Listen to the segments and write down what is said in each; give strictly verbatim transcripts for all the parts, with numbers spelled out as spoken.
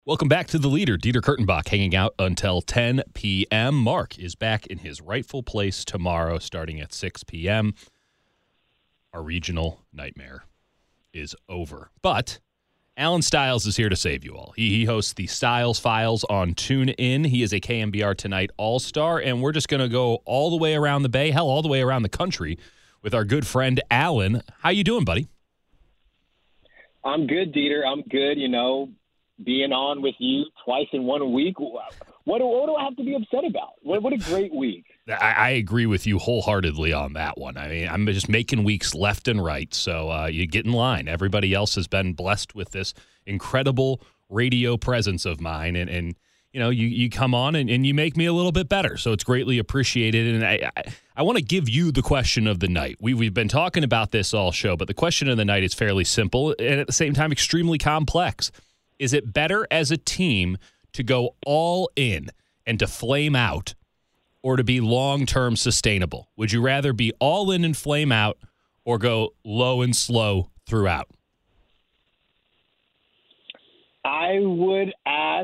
Welcome back to The Leader. Dieter Kurtenbach hanging out until ten p.m. Mark is back in his rightful place tomorrow starting at six p.m. Our regional nightmare is over. But Alan Stiles is here to save you all. He, he hosts the Stiles Files on TuneIn. He is a K M B R Tonight All-Star, and we're just going to go all the way around the Bay, hell, all the way around the country with our good friend Alan. How you doing, buddy? I'm good, Dieter. I'm good, you know. Being on with you twice in one week, what do, what do I have to be upset about? What, what a great week. I, I agree with you wholeheartedly on that one. I mean, I'm just making weeks left and right, so uh, you get in line. Everybody else has been blessed with this incredible radio presence of mine, and, and you know, you, you come on and, and you make me a little bit better, so it's greatly appreciated. And I, I, I want to give you the question of the night. We, we've been talking about this all show, but the question of the night is fairly simple and at the same time extremely complex. Is it better as a team to go all in and to flame out or to be long-term sustainable? Would you rather be all in and flame out or go low and slow throughout? I would ask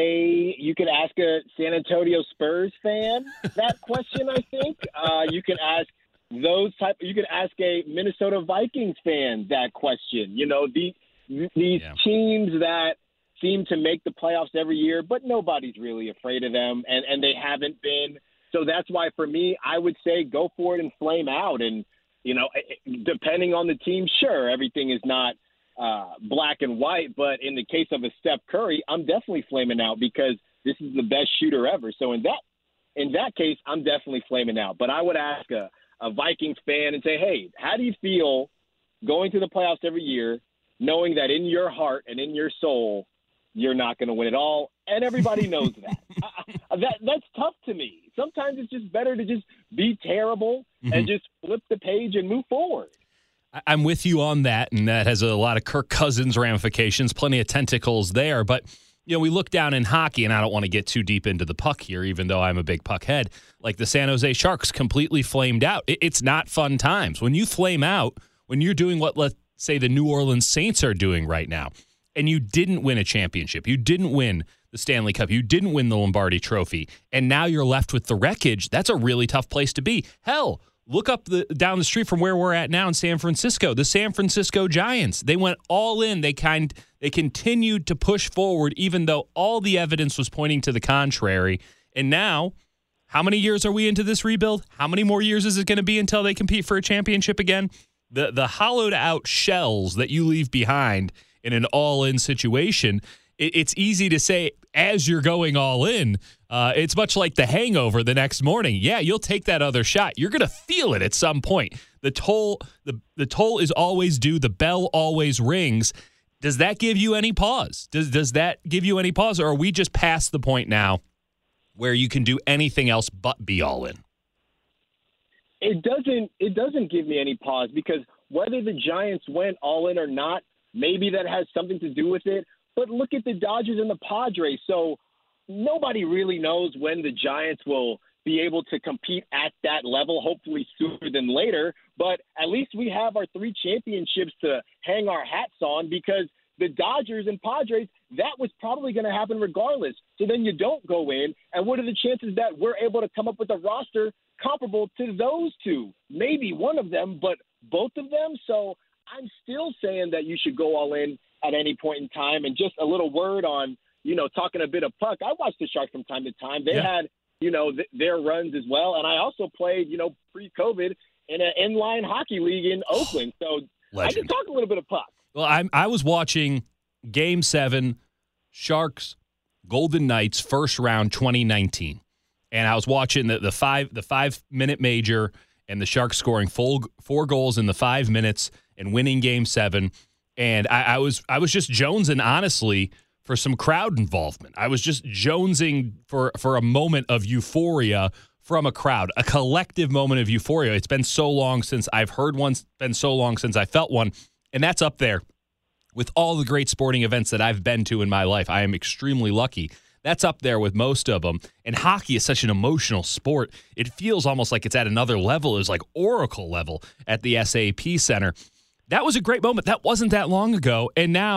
a, you could ask a San Antonio Spurs fan that question, I think. Uh, you could ask those type, you could ask a Minnesota Vikings fan that question. You know, the, these yeah. teams that seem to make the playoffs every year, but nobody's really afraid of them, and, and they haven't been. So that's why, for me, I would say go for it and flame out. And, you know, depending on the team, sure, everything is not uh, black and white, but in the case of a Steph Curry, I'm definitely flaming out because this is the best shooter ever. So in that in that case, I'm definitely flaming out. But I would ask a, a Vikings fan and say, hey, how do you feel going to the playoffs every year, knowing that in your heart and in your soul, you're not going to win it all, and everybody knows that. I, that. That's tough to me. Sometimes it's just better to just be terrible mm-hmm. and just flip the page and move forward. I'm with you on that, and that has a lot of Kirk Cousins ramifications, plenty of tentacles there. But, you know, we look down in hockey, and I don't want to get too deep into the puck here, even though I'm a big puck head. Like the San Jose Sharks completely flamed out. It's not fun times. When you flame out, when you're doing what, let's say, the New Orleans Saints are doing right now, and you didn't win a championship, you didn't win the Stanley Cup, you didn't win the Lombardi Trophy, and now you're left with the wreckage, that's a really tough place to be. Hell, look up the down the street from where we're at now in San Francisco, the San Francisco Giants. They went all in. They kind they continued to push forward even though all the evidence was pointing to the contrary. And now, how many years are we into this rebuild? How many more years is it going to be until they compete for a championship again? The the hollowed out shells that you leave behind in an all-in situation, it, it's easy to say as you're going all in. Uh, it's much like the hangover the next morning. Yeah, you'll take that other shot. You're going to feel it at some point. The toll, the, the toll is always due. The bell always rings. Does that give you any pause? Does does that give you any pause, or are we just past the point now where you can do anything else but be all in? It doesn't. It doesn't give me any pause because whether the Giants went all in or not, maybe that has something to do with it. But look at the Dodgers and the Padres. So nobody really knows when the Giants will be able to compete at that level, hopefully sooner than later. But at least we have our three championships to hang our hats on because the Dodgers and Padres, that was probably going to happen regardless. So then you don't go in. And what are the chances that we're able to come up with a roster comparable to those two? Maybe one of them, but both of them? So I'm still saying that you should go all in at any point in time. And just a little word on, you know, talking a bit of puck. I watched the Sharks from time to time. They yeah. had, you know, th- their runs as well. And I also played, you know, pre-COVID in an inline hockey league in Oakland. So Legend. I can talk a little bit of puck. Well, I I was watching Game seven, Sharks, Golden Knights, first round twenty nineteen. And I was watching the, the five the five-minute major and the Sharks scoring full, four goals in the five minutes and winning Game seven. And I, I was I was just jonesing, honestly, for some crowd involvement. I was just jonesing for, for a moment of euphoria from a crowd, a collective moment of euphoria. It's been so long since I've heard one, it's been so long since I felt one, and that's up there with all the great sporting events that I've been to in my life. I am extremely lucky. That's up there with most of them. And hockey is such an emotional sport. It feels almost like it's at another level. It's like Oracle level at the S A P Center. That was a great moment. That wasn't that long ago. And now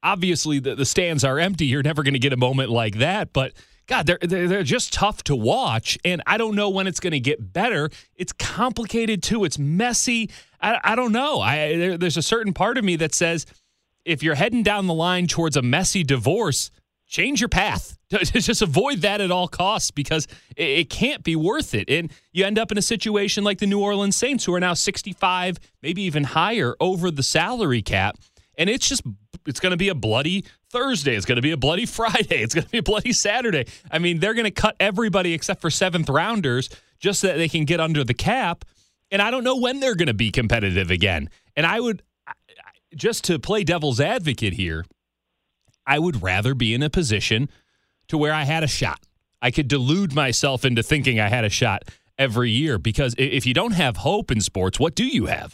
obviously the, the stands are empty. You're never going to get a moment like that. But, God, they're, they're, they're just tough to watch. And I don't know when it's going to get better. It's complicated, too. It's messy. I, I don't know. I there, There's a certain part of me that says if you're heading down the line towards a messy divorce, change your path. Just avoid that at all costs because it, it can't be worth it. And you end up in a situation like the New Orleans Saints, who are now sixty-five, maybe even higher over the salary cap. And it's just, it's going to be a bloody Thursday. It's going to be a bloody Friday. It's going to be a bloody Saturday. I mean, they're going to cut everybody except for seventh rounders just so that they can get under the cap. And I don't know when they're going to be competitive again. And I would, just to play devil's advocate here, I would rather be in a position to where I had a shot. I could delude myself into thinking I had a shot every year because if you don't have hope in sports, what do you have?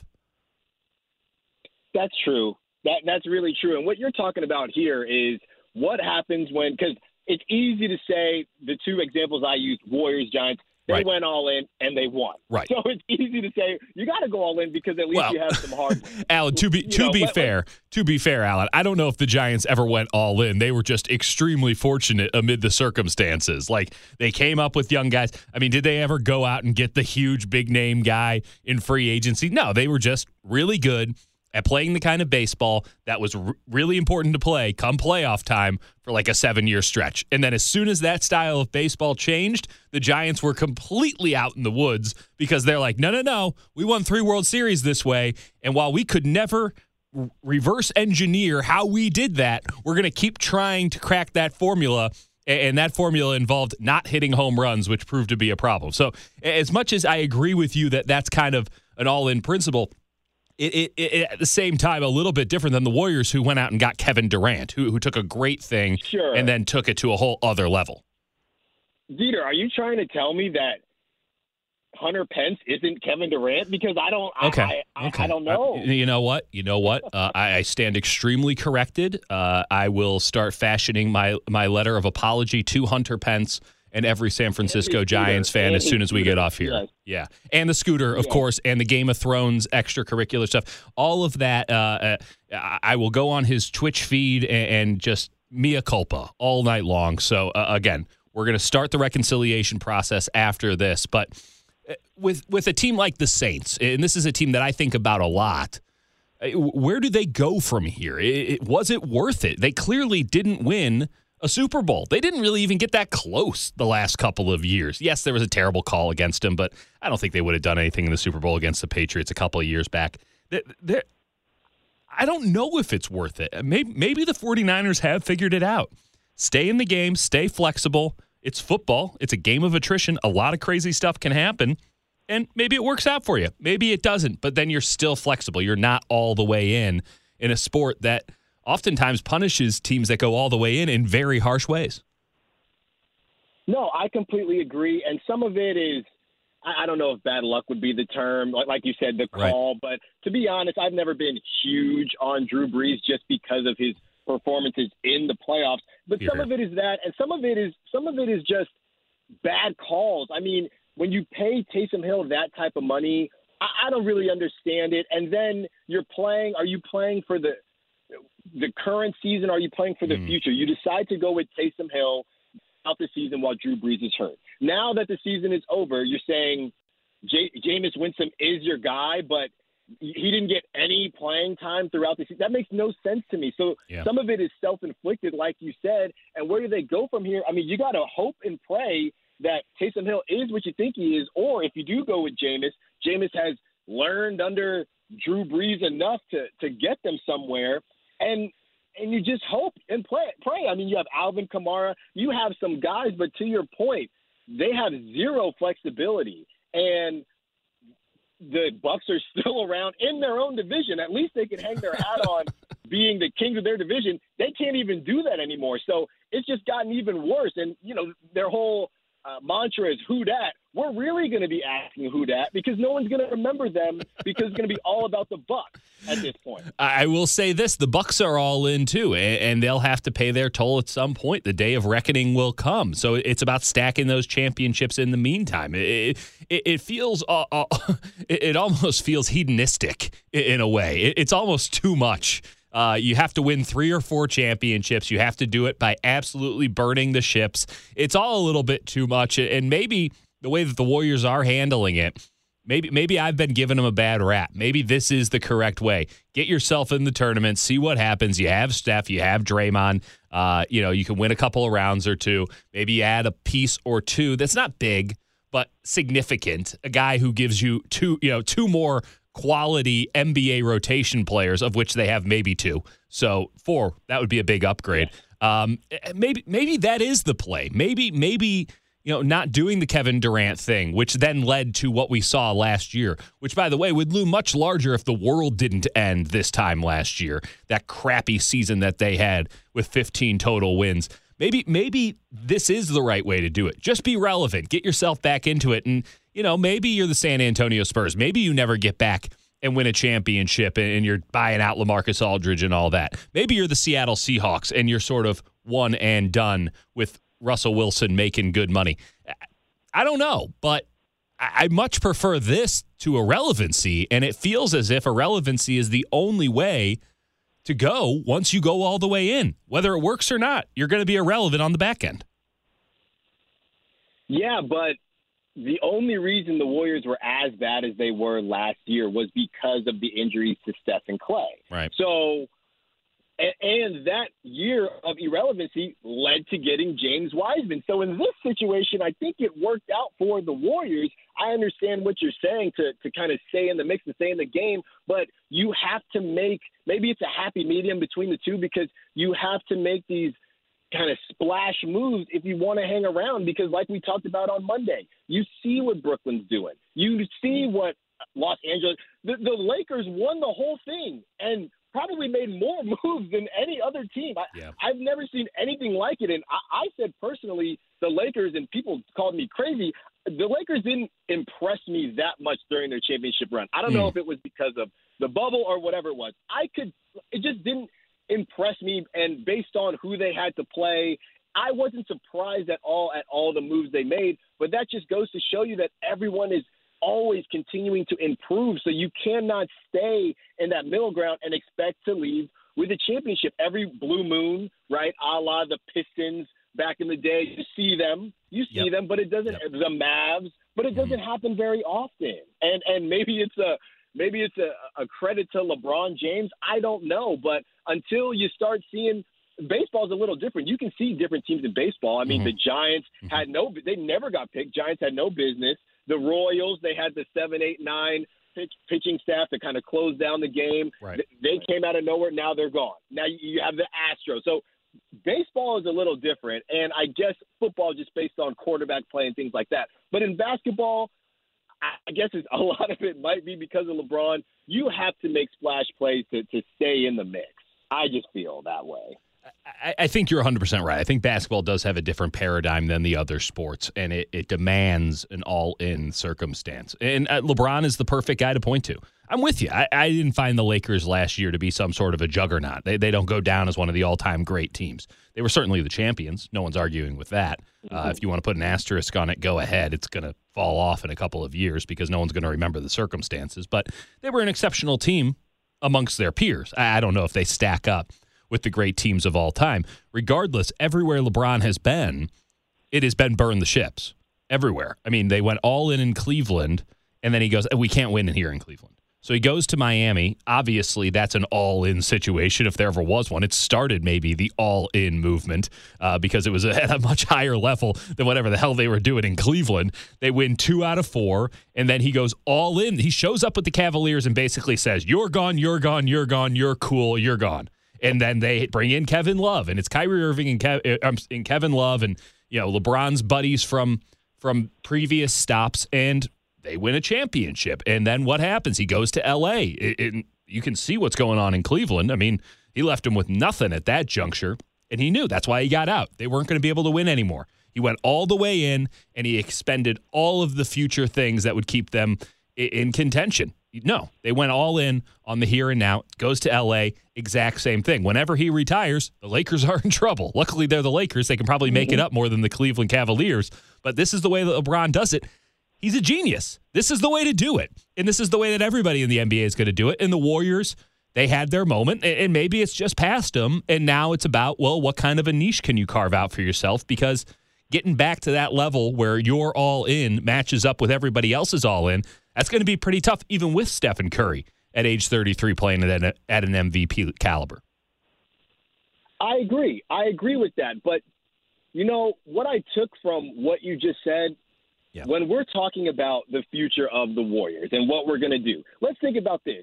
That's true. That That's really true. And what you're talking about here is what happens when, because it's easy to say the two examples I used, Warriors, Giants, they right. went all in and they won. Right. So it's easy to say you got to go all in because at least well, you have some hard wins. Alan, to be you to know, be let, fair, let, to be fair, Alan, I don't know if the Giants ever went all in. They were just extremely fortunate amid the circumstances. Like they came up with young guys. I mean, did they ever go out and get the huge big name guy in free agency? No, they were just really good at playing the kind of baseball that was r- really important to play come playoff time for like a seven-year stretch. And then as soon as that style of baseball changed, the Giants were completely out in the woods because they're like, no, no, no, we won three World Series this way. And while we could never r- reverse engineer how we did that, we're going to keep trying to crack that formula. And that formula involved not hitting home runs, which proved to be a problem. So as much as I agree with you that that's kind of an all-in principle, It, it, it, at the same time, a little bit different than the Warriors who went out and got Kevin Durant, who, who took a great thing sure. and then took it to a whole other level. Dieter, are you trying to tell me that Hunter Pence isn't Kevin Durant? Because I don't okay. I, I, okay. I don't know. Uh, you know what? You know what? Uh, I, I stand extremely corrected. Uh, I will start fashioning my, my letter of apology to Hunter Pence and every San Francisco Giants fan as soon as we get off here. Yes. Yeah. And the scooter, of yeah. course, and the Game of Thrones extracurricular stuff. All of that, uh, uh, I will go on his Twitch feed and, and just mea culpa all night long. So, uh, again, we're going to start the reconciliation process after this. But with, with a team like the Saints, and this is a team that I think about a lot, where do they go from here? It, it, was it worth it? They clearly didn't win a Super Bowl. They didn't really even get that close the last couple of years. Yes, there was a terrible call against them, but I don't think they would have done anything in the Super Bowl against the Patriots a couple of years back. They're, they're, I don't know if it's worth it. Maybe, maybe the 49ers have figured it out. Stay in the game, stay flexible. It's football. It's a game of attrition. A lot of crazy stuff can happen, and maybe it works out for you. Maybe it doesn't, but then you're still flexible. You're not all the way in in a sport that oftentimes punishes teams that go all the way in in very harsh ways. No, I completely agree. And some of it is, I don't know if bad luck would be the term, like, like you said, the call. Right. But to be honest, I've never been huge on Drew Brees just because of his performances in the playoffs. But Here. some of it is that, and some of it is some of it is just bad calls. I mean, when you pay Taysom Hill that type of money, I, I don't really understand it. And then you're playing, are you playing for the the current season? Are you playing for the mm. future? You decide to go with Taysom Hill out the season while Drew Brees is hurt. Now that the season is over, you're saying J- Jameis Winston is your guy, but he didn't get any playing time throughout the season. That makes no sense to me. So yeah. some of it is self-inflicted, like you said. And where do they go from here? I mean, you got to hope and pray that Taysom Hill is what you think he is, or if you do go with Jameis, Jameis has learned under Drew Brees enough to, to get them somewhere. And and you just hope and pray, pray. I mean, you have Alvin Kamara. You have some guys, but to your point, they have zero flexibility. And the Bucs are still around in their own division. At least they can hang their hat on being the kings of their division. They can't even do that anymore. So it's just gotten even worse. And, you know, their whole uh, mantra is who dat. We're really going to be asking who dat because no one's going to remember them because it's going to be all about the Bucs at this point. I will say this, the Bucs are all in too, and they'll have to pay their toll at some point. The day of reckoning will come. So it's about stacking those championships in the meantime. It, it, it feels, uh, uh, it almost feels hedonistic in a way. It's almost too much Uh, you have to win three or four championships. You have to do it by absolutely burning the ships. It's all a little bit too much. And maybe the way that the Warriors are handling it, maybe maybe I've been giving them a bad rap. Maybe this is the correct way. Get yourself in the tournament, see what happens. You have Steph, you have Draymond. Uh, you know, you can win a couple of rounds or two. Maybe you add a piece or two that's not big, but significant. A guy who gives you two, you know, two more quality N B A rotation players, of which they have maybe two. So four, that would be a big upgrade. Um, maybe maybe that is the play. Maybe maybe you know not doing the Kevin Durant thing, which then led to what we saw last year, which by the way would loom much larger if the world didn't end this time last year. That crappy season that they had with fifteen total wins. Maybe maybe this is the right way to do it. Just be relevant. Get yourself back into it. And, you know, maybe you're the San Antonio Spurs. Maybe you never get back and win a championship and you're buying out LaMarcus Aldridge and all that. Maybe you're the Seattle Seahawks and you're sort of one and done with Russell Wilson making good money. I don't know, but I much prefer this to irrelevancy, and it feels as if irrelevancy is the only way to go once you go all the way in. Whether it works or not, you're going to be irrelevant on the back end. Yeah, but the only reason the Warriors were as bad as they were last year was because of the injuries to Steph and Clay. Right. So, and, and that year of irrelevancy led to getting James Wiseman. So in this situation, I think it worked out for the Warriors. I understand what you're saying to, to kind of stay in the mix and stay in the game, but you have to make – maybe it's a happy medium between the two because you have to make these kind of splash moves if you want to hang around because like we talked about on Monday, you see what Brooklyn's doing. You see what Los Angeles – the, the Lakers won the whole thing and probably made more moves than any other team. I, yeah. I've never seen anything like it. And I, I said personally the Lakers, and people called me crazy, the Lakers didn't impress me that much during their championship run. I don't mm. know if it was because of the bubble or whatever it was. I could – it just didn't impress me. And based on who they had to play, I wasn't surprised at all at all the moves they made. But that just goes to show you that everyone is always continuing to improve. So you cannot stay in that middle ground and expect to leave with a championship. Every blue moon, right, a la the Pistons back in the day, you see them. You see yep. them, but it doesn't yep. – the Mavs, but it doesn't mm-hmm. happen very often. And and maybe it's a maybe it's a, a credit to LeBron James. I don't know. But until you start seeing – baseball is a little different. You can see different teams in baseball. I mean, mm-hmm. the Giants mm-hmm. had no – they never got picked. Giants had no business. The Royals, they had the seven, eight, nine pitch, pitching staff that kind of closed down the game. Right. They came out of nowhere. Now they're gone. Now you have the Astros. So baseball is a little different, and I guess football just based on quarterback play and things like that. But in basketball, I guess it's, a lot of it might be because of LeBron. You have to make splash plays to, to stay in the mix. I just feel that way. I, I think you're one hundred percent right. I think basketball does have a different paradigm than the other sports, and it, it demands an all-in circumstance. And uh, LeBron is the perfect guy to point to. I'm with you. I, I didn't find the Lakers last year to be some sort of a juggernaut. They they don't go down as one of the all-time great teams. They were certainly the champions. No one's arguing with that. Uh, if you want to put an asterisk on it, go ahead. It's going to fall off in a couple of years because no one's going to remember the circumstances. But they were an exceptional team amongst their peers. I, I don't know if they stack up with the great teams of all time. Regardless, everywhere LeBron has been, it has been burn the ships. Everywhere. I mean, they went all in in Cleveland, and then he goes, we can't win here in Cleveland. So he goes to Miami. Obviously, that's an all-in situation if there ever was one. It started maybe the all-in movement uh, because it was at a much higher level than whatever the hell they were doing in Cleveland. They win two out of four, and then he goes all in. He shows up with the Cavaliers and basically says, you're gone, you're gone, you're gone, you're cool, you're gone. And then they bring in Kevin Love, and it's Kyrie Irving and, Kev- um, and Kevin Love and, you know, LeBron's buddies from from previous stops, and they win a championship. And then what happens? He goes to L A. It, it, you can see what's going on in Cleveland. I mean, he left him with nothing at that juncture, and he knew that's why he got out. They weren't going to be able to win anymore. He went all the way in, and he expended all of the future things that would keep them in, in contention. No, they went all in on the here and now. Goes to L A, exact same thing. Whenever he retires, the Lakers are in trouble. Luckily, they're the Lakers. They can probably make it up more than the Cleveland Cavaliers. But this is the way that LeBron does it. He's a genius. This is the way to do it. And this is the way that everybody in the N B A is going to do it. And the Warriors, they had their moment, and maybe it's just past them, and now it's about, well, what kind of a niche can you carve out for yourself? Because getting back to that level where you're all in matches up with everybody else's all in, that's going to be pretty tough, even with Stephen Curry at age thirty-three playing at an, at an M V P caliber. I agree. I agree with that. But, you know, what I took from what you just said, yeah. when we're talking about the future of the Warriors and what we're going to do, let's think about this.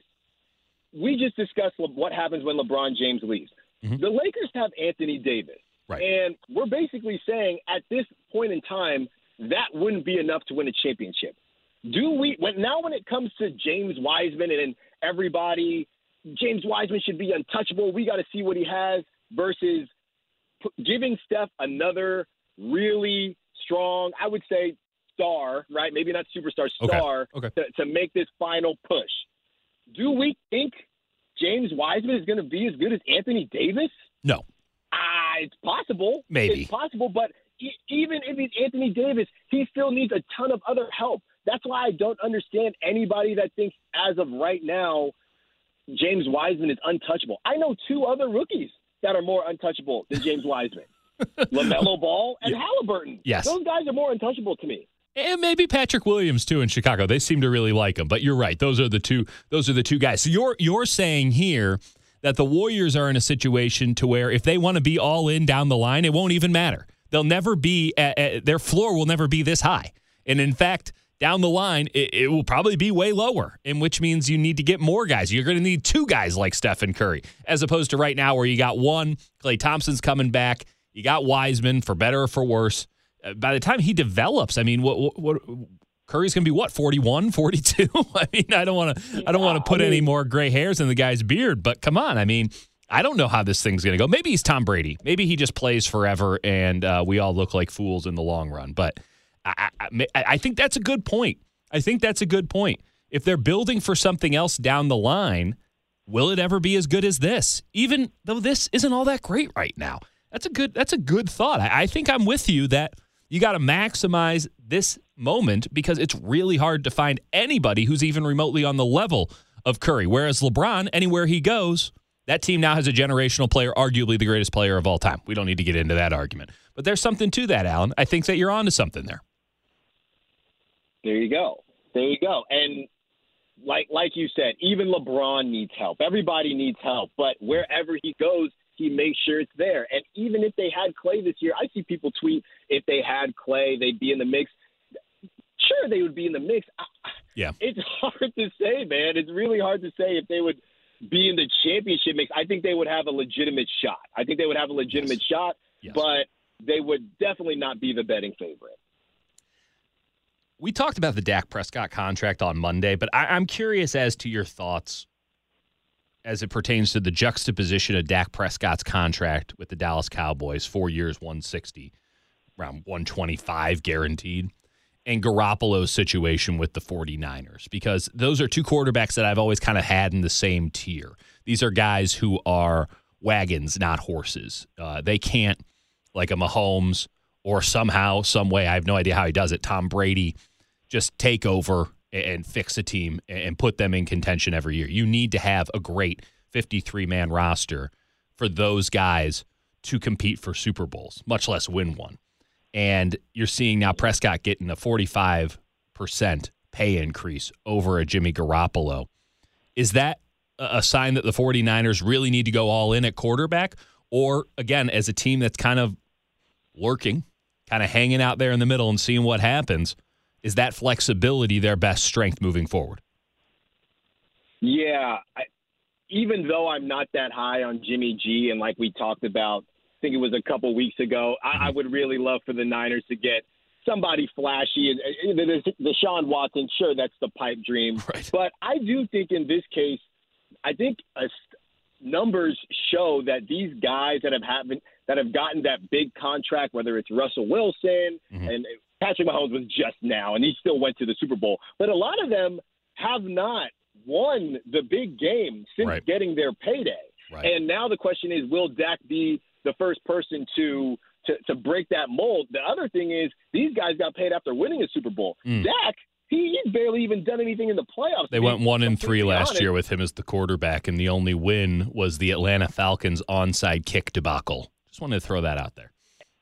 We just discussed what happens when LeBron James leaves. Mm-hmm. The Lakers have Anthony Davis. Right. And we're basically saying at this point in time, that wouldn't be enough to win a championship. Do we when now when it comes to James Wiseman and everybody, James Wiseman should be untouchable. We got to see what he has versus p- giving Steph another really strong, I would say, star, right? Maybe not superstar, star okay. Okay. To, to make this final push. Do we think James Wiseman is going to be as good as Anthony Davis? No. Ah, it's possible. Maybe. It's possible, but e- even if he's Anthony Davis, he still needs a ton of other help. That's why I don't understand anybody that thinks as of right now James Wiseman is untouchable. I know two other rookies that are more untouchable than James Wiseman. LaMelo Ball and yeah. Halliburton. Yes. Those guys are more untouchable to me. And maybe Patrick Williams too in Chicago. They seem to really like him. But you're right. Those are the two those are the two guys. So you're you're saying here that the Warriors are in a situation to where if they want to be all in down the line, it won't even matter. They'll never be at, at, their floor will never be this high. And in fact, down the line, it, it will probably be way lower, and which means you need to get more guys. You're going to need two guys like Stephen Curry, as opposed to right now where you got one. Klay Thompson's coming back. You got Wiseman, for better or for worse. Uh, by the time he develops, I mean, what, what, what Curry's going to be what, forty-one, forty-two? I mean, I don't want to. I don't want to put I mean, any more gray hairs in the guy's beard. But come on, I mean, I don't know how this thing's going to go. Maybe he's Tom Brady. Maybe he just plays forever, and uh, we all look like fools in the long run. But I, I, I think that's a good point. I think that's a good point. If they're building for something else down the line, will it ever be as good as this? Even though this isn't all that great right now. That's a good. That's a good thought. I, I think I'm with you that you got to maximize this moment because it's really hard to find anybody who's even remotely on the level of Curry. Whereas LeBron, anywhere he goes, that team now has a generational player, arguably the greatest player of all time. We don't need to get into that argument. But there's something to that, Alan. I think that you're onto something there. There you go. There you go. And like like you said, even LeBron needs help. Everybody needs help. But wherever he goes, he makes sure it's there. And even if they had Klay this year, I see people tweet if they had Klay, they'd be in the mix. Sure, they would be in the mix. Yeah. It's hard to say, man. It's really hard to say if they would be in the championship mix. I think they would have a legitimate shot. I think they would have a legitimate yes. shot, yes. but they would definitely not be the betting favorite. We talked about the Dak Prescott contract on Monday, but I, I'm curious as to your thoughts as it pertains to the juxtaposition of Dak Prescott's contract with the Dallas Cowboys, four years, one sixty, around one twenty-five guaranteed, and Garoppolo's situation with the 49ers, because those are two quarterbacks that I've always kind of had in the same tier. These are guys who are wagons, not horses. Uh, they can't, like a Mahomes or somehow, some way, I have no idea how he does it, Tom Brady, just take over and fix a team and put them in contention every year. You need to have a great fifty-three man roster for those guys to compete for Super Bowls, much less win one. And you're seeing now Prescott getting a forty-five percent pay increase over a Jimmy Garoppolo. Is that a sign that the 49ers really need to go all in at quarterback? Or, again, as a team that's kind of lurking, kind of hanging out there in the middle and seeing what happens, is that flexibility their best strength moving forward? Yeah. I, even though I'm not that high on Jimmy G, and like we talked about, I think it was a couple weeks ago, I, I would really love for the Niners to get somebody flashy. And the, the Deshaun Watson, sure, that's the pipe dream. Right. But I do think in this case, I think a, numbers show that these guys that have happened, that have gotten that big contract, whether it's Russell Wilson mm-hmm. and Patrick Mahomes was just now, and he still went to the Super Bowl. But a lot of them have not won the big game since right. getting their payday. Right. And now the question is, will Dak be the first person to, to to break that mold? The other thing is, these guys got paid after winning a Super Bowl. Mm. Dak, He, he's barely even done anything in the playoffs. They went one and three last year with him as the quarterback, and the only win was the Atlanta Falcons onside kick debacle. Just wanted to throw that out there.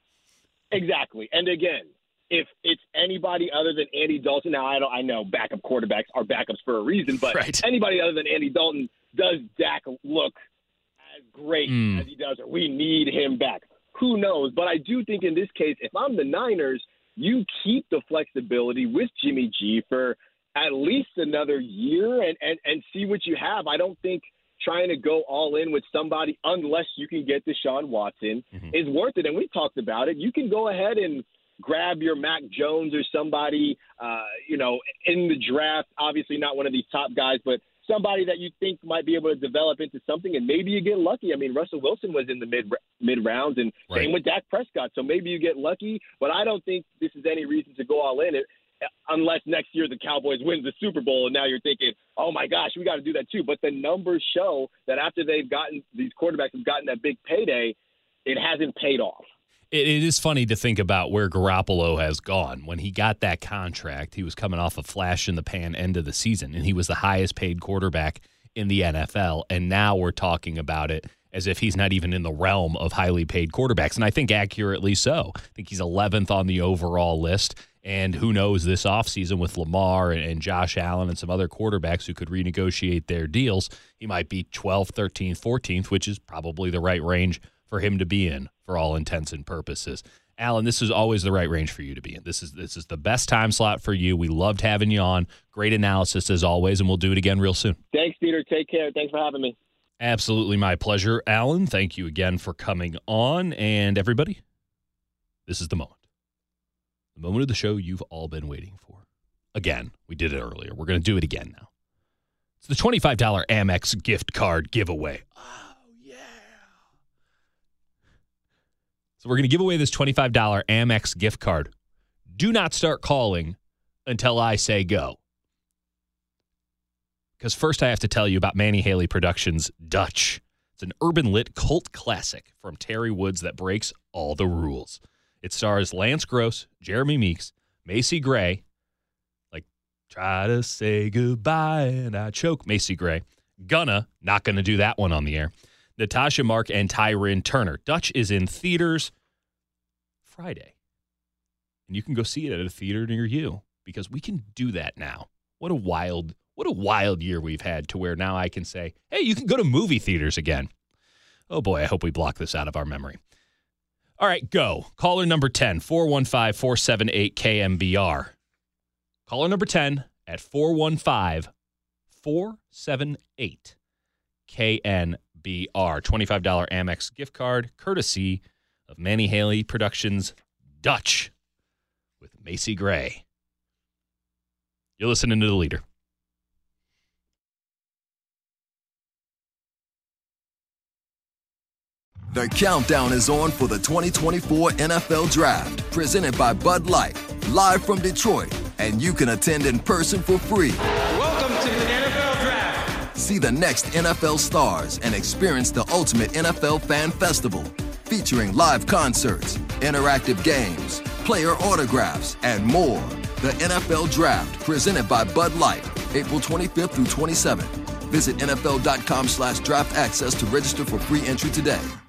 Exactly. And again, if it's anybody other than Andy Dalton, now I don't, I know backup quarterbacks are backups for a reason, but right. anybody other than Andy Dalton, does Dak look as great mm. as he does, or we need him back? Who knows? But I do think in this case, if I'm the Niners, you keep the flexibility with Jimmy G for at least another year and, and, and see what you have. I don't think trying to go all in with somebody, unless you can get Deshaun Watson, mm-hmm. is worth it. And we talked about it. You can go ahead and grab your Mac Jones or somebody, uh, you know, in the draft. Obviously not one of these top guys, but somebody that you think might be able to develop into something, and maybe you get lucky. I mean, Russell Wilson was in the mid mid rounds, and right. same with Dak Prescott. So maybe you get lucky, but I don't think this is any reason to go all in it, unless next year the Cowboys win the Super Bowl, and now you're thinking, oh my gosh, we got to do that too. But the numbers show that after they've gotten these quarterbacks have gotten that big payday, it hasn't paid off. It, it is funny to think about where Garoppolo has gone. When he got that contract, he was coming off a flash-in-the-pan end of the season, and he was the highest-paid quarterback in the N F L, and now we're talking about it as if he's not even in the realm of highly paid quarterbacks, and I think accurately so. I think he's eleventh on the overall list, and who knows this offseason with Lamar and, and Josh Allen and some other quarterbacks who could renegotiate their deals, he might be twelfth, thirteenth, fourteenth, which is probably the right range for him to be in for all intents and purposes. Alan, this is always the right range for you to be in. This is this is the best time slot for you. We loved having you on. Great analysis as always, and we'll do it again real soon. Thanks, Peter. Take care. Thanks for having me. Absolutely my pleasure, Alan. Thank you again for coming on. And everybody, this is the moment. The moment of the show you've all been waiting for. Again, we did it earlier. We're going to do it again now. It's the twenty-five dollars Amex gift card giveaway. So we're going to give away this twenty-five dollars Amex gift card. Do not start calling until I say go. Because first I have to tell you about Manny Haley Productions' Dutch. It's an urban lit cult classic from Terry Woods that breaks all the rules. It stars Lance Gross, Jeremy Meeks, Macy Gray, like try to say goodbye and I choke, Macy Gray. Gonna, not going to do that one on the air. Natasha Mark and Tyrone Turner. Dutch is in theaters Friday. And you can go see it at a theater near you because we can do that now. What a wild, what a wild year we've had to where now I can say, hey, you can go to movie theaters again. Oh boy, I hope we block this out of our memory. All right, go. Caller number ten, four one five, four seven eight, K M B R. Caller number ten at four one five, four seven eight, K N B R. twenty-five dollars Amex gift card, courtesy of Manny Haley Productions' Dutch with Macy Gray. You're listening to The Leader. The countdown is on for the twenty twenty-four N F L Draft, presented by Bud Light, live from Detroit, and you can attend in person for free. Welcome to the N F L Draft. See the next N F L stars and experience the ultimate N F L fan festival, featuring live concerts, interactive games, player autographs, and more. The N F L Draft, presented by Bud Light, April twenty-fifth through twenty-seventh. Visit N F L dot com slash draft access to register for free entry today.